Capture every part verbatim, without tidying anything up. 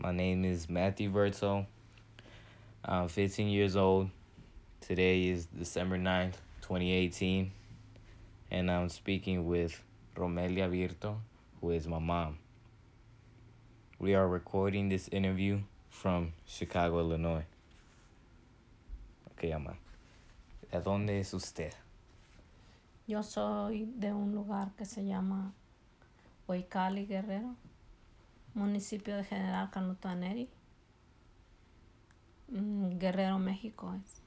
My name is Matthew Verto. I'm fifteen years old. Today is December ninth, twenty eighteen, and I'm speaking with Romelia Virto, who is my mom. We are recording this interview from Chicago, Illinois. Ok, mamá. ¿De dónde es usted? Yo soy de un lugar que se llama Huaycali, Guerrero, municipio de General Canuto Aneri, Guerrero, México es.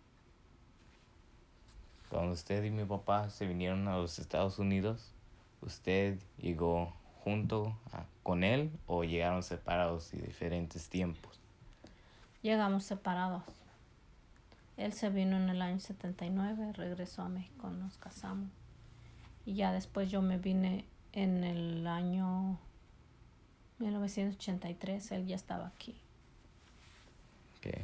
Cuando usted y mi papá se vinieron a los Estados Unidos, ¿usted llegó junto a, con él o llegaron separados y diferentes tiempos? Llegamos separados. Él se vino en el año setenta y nueve, regresó a México, nos casamos. Y ya después yo me vine en el año mil novecientos ochenta y tres, él ya estaba aquí. Okay.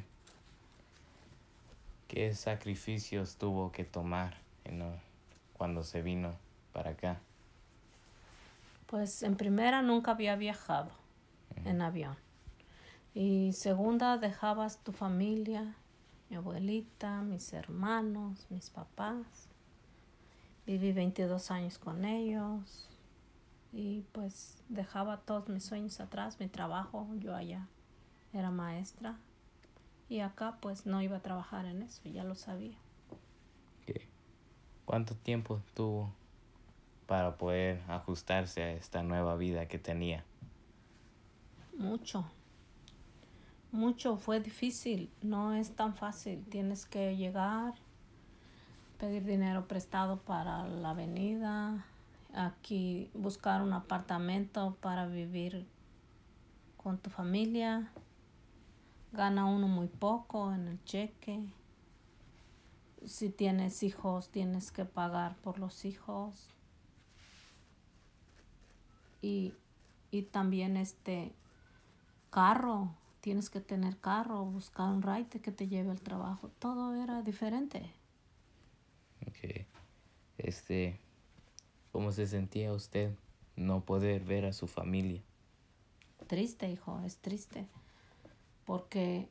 ¿Qué sacrificios tuvo que tomar you cuando se vino para acá? Pues en primera nunca había viajado uh-huh. en avión. Y segunda, dejabas tu familia, mi abuelita, mis hermanos, mis papás. Viví veintidós años con ellos y pues dejaba todos mis sueños atrás, mi trabajo, yo allá era maestra y acá pues no iba a trabajar en eso, ya lo sabía. Okay. ¿Cuánto tiempo tuvo para poder ajustarse a esta nueva vida que tenía? Mucho. Mucho, fue difícil, no es tan fácil. Tienes que llegar, pedir dinero prestado para la avenida, aquí buscar un apartamento para vivir con tu familia. Gana uno muy poco en el cheque. Si tienes hijos, tienes que pagar por los hijos. Y, y también este carro. Tienes que tener carro, buscar un ride que te lleve al trabajo. Todo era diferente. Okay. Este, ¿cómo se sentía usted no poder ver a su familia? Triste, hijo, es triste. Porque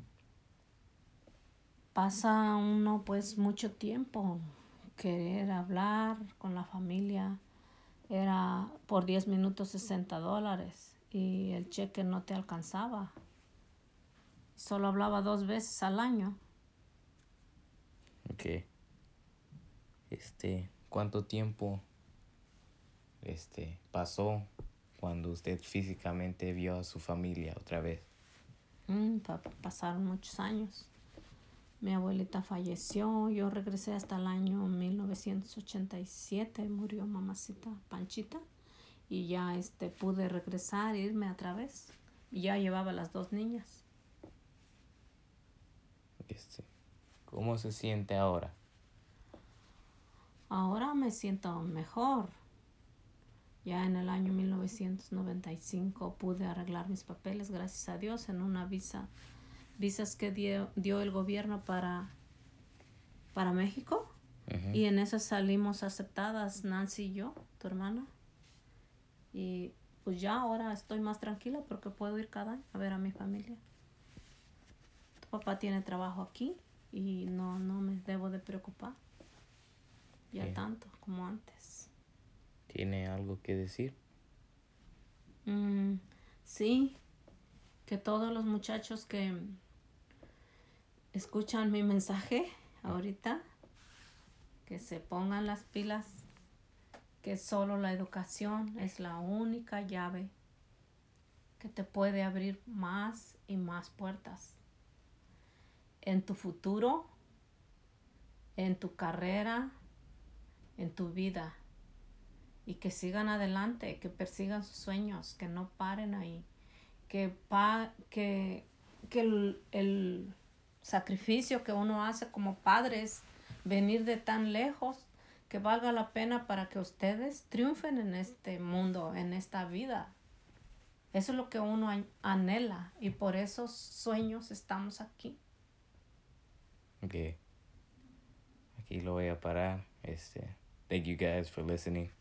pasa uno pues mucho tiempo querer hablar con la familia. Era por diez minutos sesenta dólares y el cheque no te alcanzaba. Solo hablaba dos veces al año. Ok. Este, ¿cuánto tiempo este, pasó cuando usted físicamente vio a su familia otra vez? Mm, pa- pasaron muchos años. Mi abuelita falleció. Yo regresé hasta el año mil novecientos ochenta y siete. Murió mamacita Panchita. Y ya este, pude regresar, irme otra vez. Y ya llevaba las dos niñas. Este, ¿cómo se siente ahora? Ahora me siento mejor. Ya en el año mil novecientos noventa y cinco pude arreglar mis papeles, gracias a Dios, en una visa. Visas que dio, dio el gobierno para, para México. Uh-huh. Y en esas salimos aceptadas, Nancy y yo, tu hermana. Y pues ya ahora estoy más tranquila porque puedo ir cada año a ver a mi familia. Tu papá tiene trabajo aquí y no, no me debo de preocupar. Ya sí. Tanto como antes. ¿Tiene algo que decir? Mm, sí, que todos los muchachos que escuchan mi mensaje ahorita, que se pongan las pilas, que solo la educación es la única llave que te puede abrir más y más puertas en tu futuro, en tu carrera, en tu vida. Y que sigan adelante, que persigan sus sueños, que no paren ahí, que, pa, que, que el, el sacrificio que uno hace como padres, venir de tan lejos, que valga la pena para que ustedes triunfen en este mundo, en esta vida. Eso es lo que uno anhela y por esos sueños estamos aquí. Ok. Aquí lo voy a parar. Este, thank you guys for listening.